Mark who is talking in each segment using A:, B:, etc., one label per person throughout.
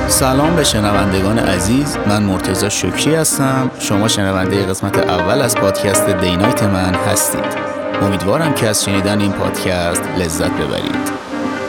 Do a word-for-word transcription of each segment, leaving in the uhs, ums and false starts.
A: سلام به شنوندگان عزیز، من مرتضی شکری هستم. شما شنونده قسمت اول از پادکست دینایت من هستید. امیدوارم که از شنیدن این پادکست لذت ببرید.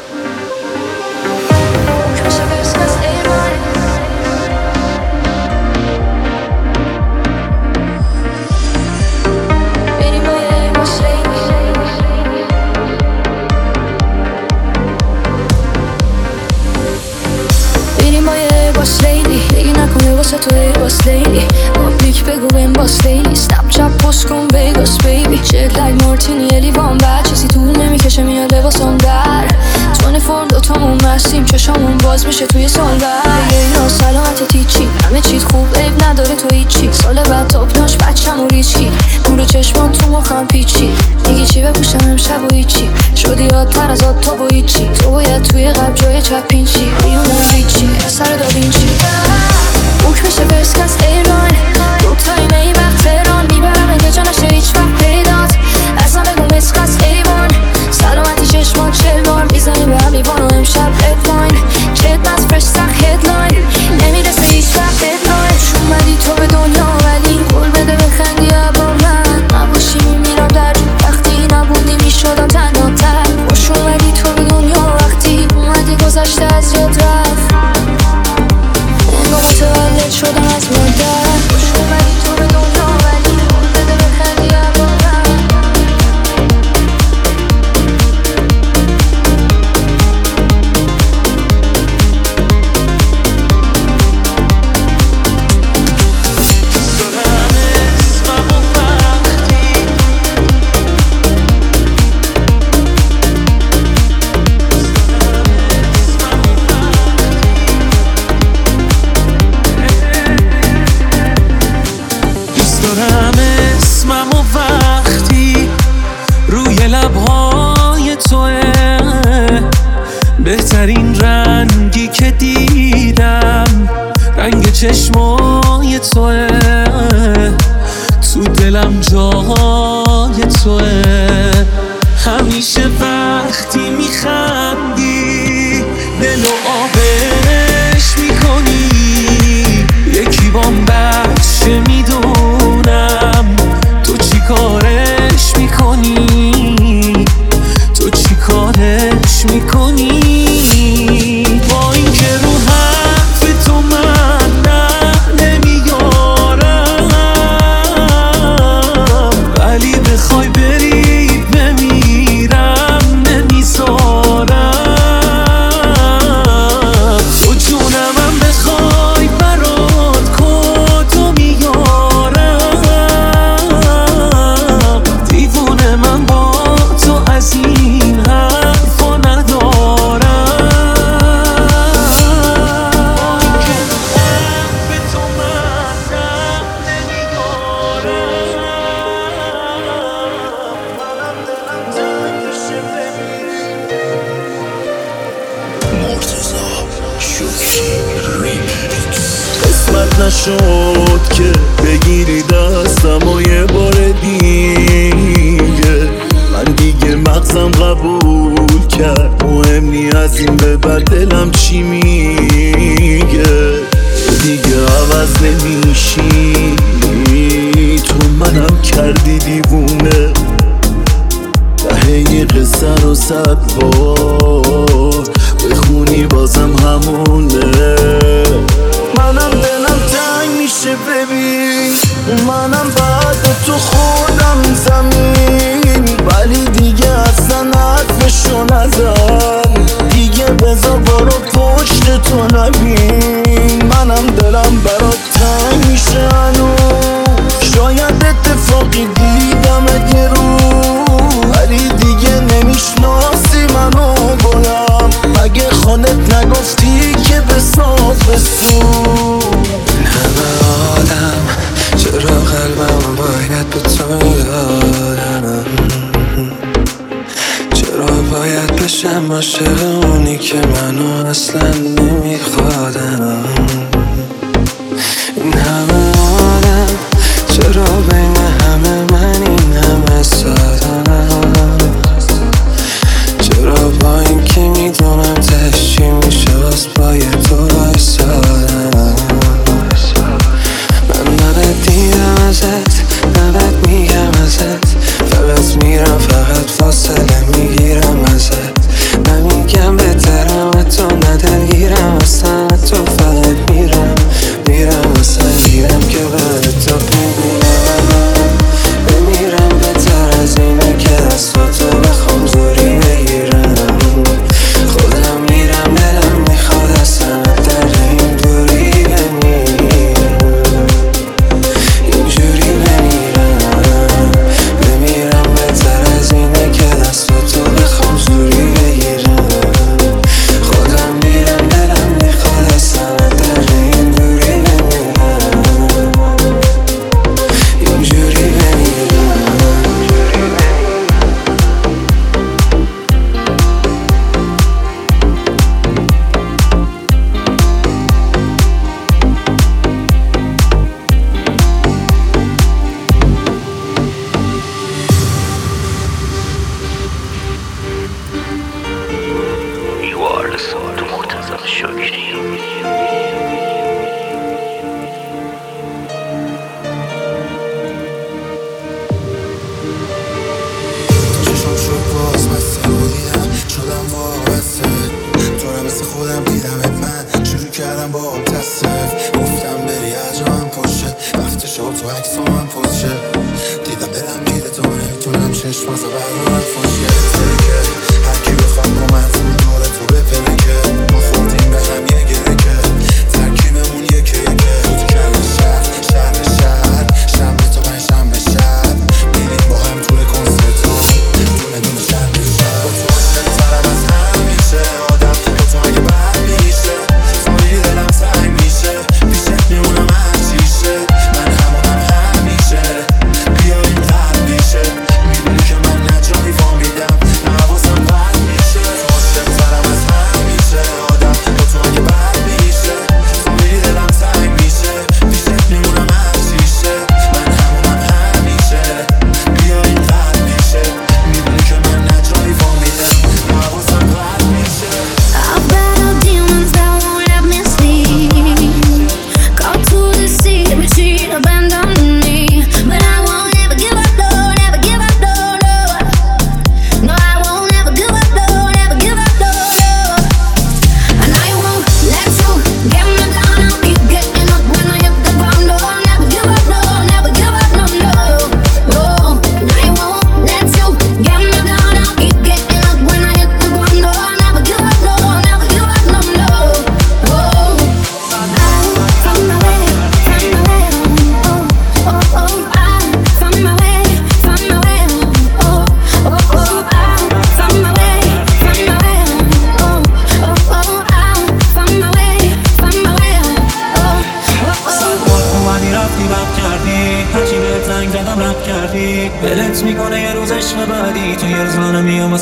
B: تو ای باس لیلی پابلیک بگو بهم باس لیلی سنپ چپ پست کن ویگاس بیبی جت لگ مارتینی الیوان بعد چیزی طول نمیکشه میاد لباسم در تون فرم دوتامون مستیم چشامون باز میشه توی سال بعد اینا سلامت تیچی همه چیت خوب عیب نداره تو هیچی سال بعد تاپناش بچم و ریچی نور چشمان تو مخم پیچی میگی چی بپوشم امشب و هیچی شدی یادتر از آد تا با هیچی تو باید توی قلب جای چپین چی بیونم ریچی سر داوینچی بوک میشه برسک از ایران دو تایم ای وقت تهران میبرم اگه جا نشه هیچ وقت پیدات ازم بگو مسک از ایوان سلامتی چشمان چل بار میزنیم به هم لیوان و امشب ادلاین چت از فرش سخت هدلاین نمیرسه هیچ وقت ددلاین شومدی تو به دنیا ولی قول بده بخندی با من نباشی میمیرم در وقتی نبودی میشدم تنها تر خوش اومدی تو به دنیا وقتی اومدی گذشته از یاد رفت انگاه متولد شدم از مادر خوش اومدی تو به دنیا ولی قول بده بخندی با من
C: بهترین رنگی که دیدم رنگ چشمای توه تو دلم جای توه همیشه وقتی میخندی دلو آبش میکنی یکی بام بچه میدونم تو چی کارش میکنی تو چی کارش میکنی با این که رو حرف تو من نه نمیارم ولی بخوای بری بمیرم نمیذارم تو جونمم بخوای برات کدو میارم دیوونه من با تو از این حرفا ندارم
D: قسمت نشد که بگیری دستم و یه بار دیگه من دیگه مغزم قبول کرد مهم نی از این به بعد دلم چی میگه دیگه عوض نمیشی تو منم کردی دیوونه دهه قصه رو صد بار بخونی بازم همونه منم دلم تنگ میشه ببین منم بعد تو خوردم زمین ولی دیگه اصلا حرفشو نزن دیگه بذار برو پشت تو نبین منم دلم برات تنگ میشه هنوز شاید اتفاقی دیدم یه رو ولی دیگه نمیشناسی منو گلم اگه خودت نگفتی که بساز بسو
E: همه عالم چرا قلبم باید به تو یادم چرا باید بشم عاشق اونی که منو اصلا نمیخوادم این همه عالم چرا بین همه من این همه سادم چرا با این که میدونم تش چی میشه باز باید تو وایسادم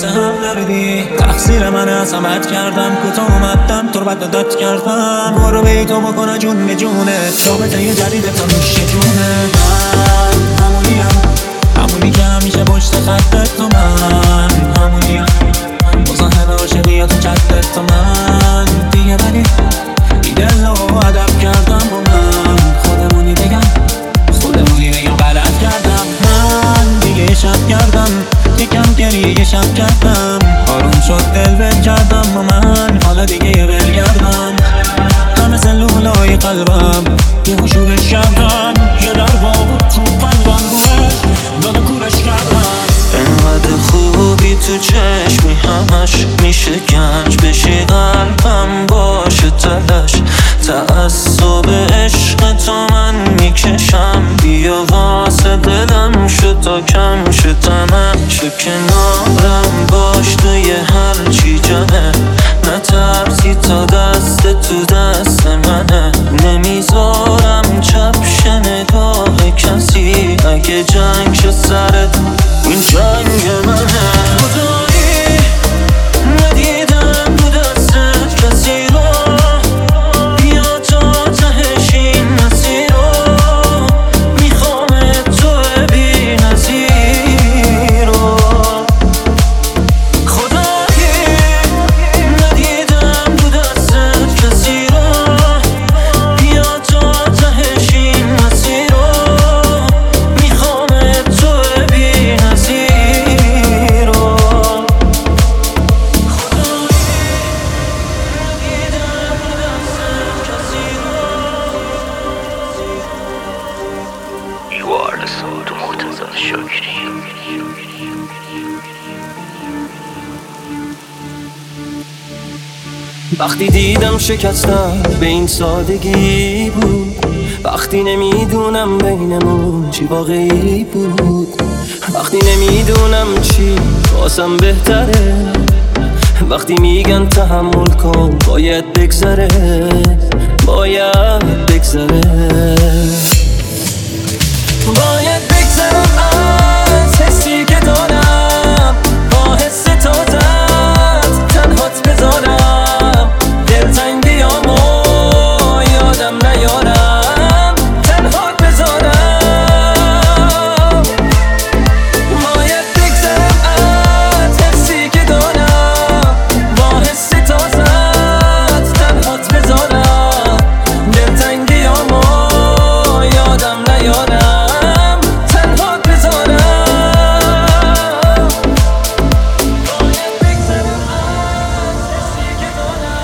C: واسه هم دردی. تقصیر من هستم بد کردم کوتاه اومدم تو رو بد داد کردم. برو به تو بکنه جون به جونه رابطه یه جدیدت هم میشه جونه. من همونیم همونی که همیشه پشت خطت تو من همونیم مزاحم عاشقیات و چتت تو من دیگه ولی دل رو ادب کردم و من خودمونی بگم خودمونی بگم غلط کردم. من دیگه شب کردم یکم گریه شب کردم آروم شد دل بل کردم و من حالا دیگه یه بل کردم. همه سلولای قلبم یه حشوبش کردم یه در بابو تو قلبم روش داده کورش کردم.
E: انقدر خوبی تو چشمی همش میشه گنج بشی قلبم باشه تلش. تعصب عشق تو من میکشم بیا واسه دلم شد تا کم شد تمش. کنارم باش توی هر چی جمعه نترسی تا دست تو دست منه. نمیذارم چپ شه نگاه کسی اگه جنگ شد سرت این جنگ منه. خدایی ندیدم تو دستت کسی رو بیا تا تهش این مسیر رو میخوام تو بی نظیر رو. خدایی ندیدم تو دستت کسی رو بیا تا تهش این مسیر رو میخوام تو بی نظیر رو.
A: You are the soul to مرتضی شکری.
E: وقتی دیدم شکستم به این سادگی بود. وقتی نمیدونم بینمون چی واقعی بود. وقتی نمیدونم چی واسم بهتره. وقتی میگن تحمل کن باید بگذره باید بگذره باید بگذرم از حسی که دارم با حس تازت تنهات بذارم دلتنگ بیام و یادم نیارم تنهات بذارم. باید بگذرم از حسی که دارم با حس تازت تنهات بذارم دلتنگ بیام و یادم نیارم تنهات بذارم. باید بگذرم از حسی که دارم.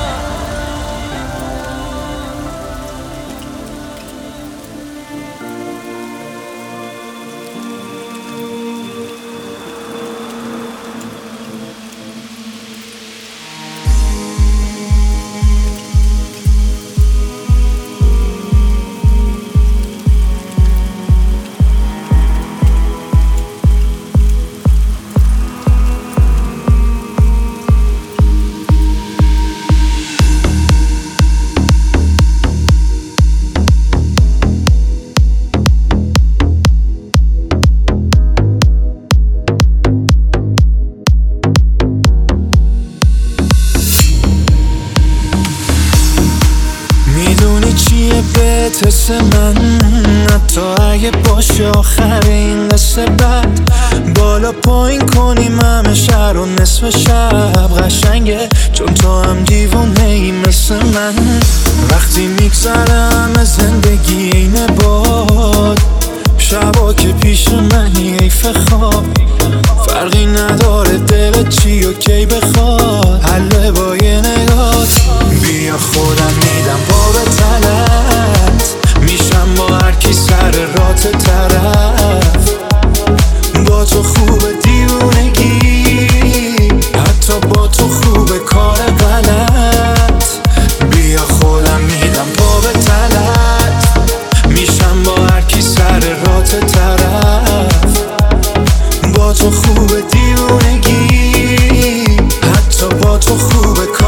D: میدونی چیه بهت حس من حتی اگه باشه آخر این قصه بد بالا پایین کنیم همه شهر و نصف شب قشنگه چون تو هم دیوونه ای مثل من. وقتی میگذره همه زندگی اینه باد شبا که پیش منی حیف خواب فرقی نداره دلت چی و کی بخواد حله با یه نگات. بیا خودم میدم پا به تنت میشم با هر کی سر رات طرف با تو خوبه دیوونگی حتی با تو خوبه کار غلط. بیا خودم میدم پا به تنت میشم با هر کی سر رات طرف با تو خوبه دیوونگی حتی با تو خوبه کار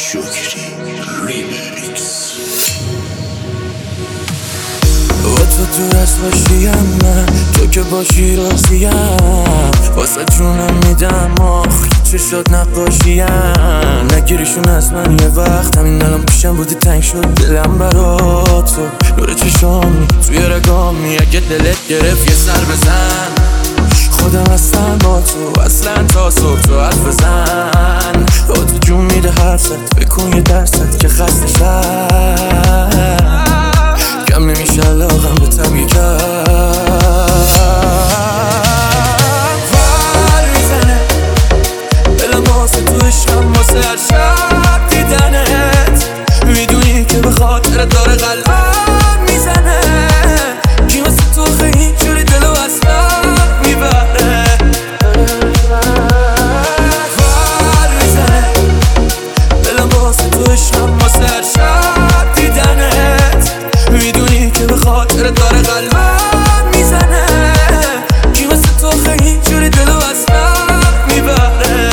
D: شکری ریمیکس.
E: با تو دور از باشیم من، تو که باشی راضیم، واسه جونم میدم آخ چه شد نقاشیم. نگیریشون از من یه وقت، همین الان پیشم بودی تنگ شد دلم برا تو. نور چشامی توی رگامی، اگه دلت گرفت یه سر بزن. خودم هستم با تو اصلا تا صبح تو حرف بزن. با تو جون میده حرفت، بکن یه درست که خسته شد. کم نمیشه علاقم به طبیعی کرد. ور میزنه دلم واسه تو عشقم، واسه هر شب دیدنت. میدونی که به خاطر داره قلبم میزنه. کی واسه تو خیلی جوری دلو اصلا میبره. ور میزنه دلم واسه تو عشقم، واسه هر شب دیدنت. میدونی که به خاطر داره قلبم میزنه. کی واسه تو خیلی جوری دلو اصلا میبره.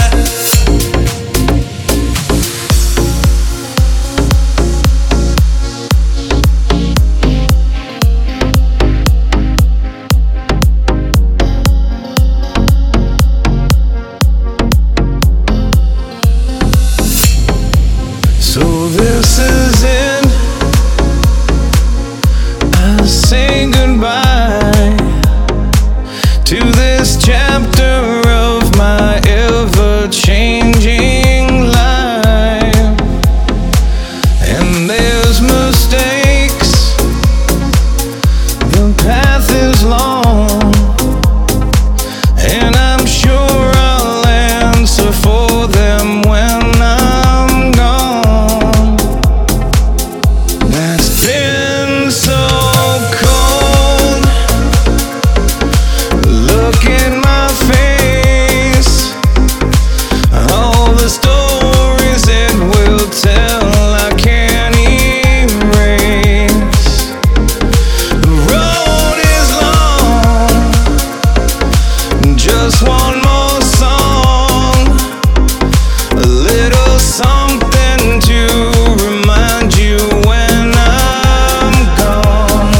F: So this is it, I say goodbye to this chapter of my ever-changing life. And there's mistakes, the path is long, and I'm sure I'll answer for them when I'm gone. That's been so cold. Look in my face, all the stories it will tell I can't erase. The road is long, just one more song, a little something to remind you when I'm gone.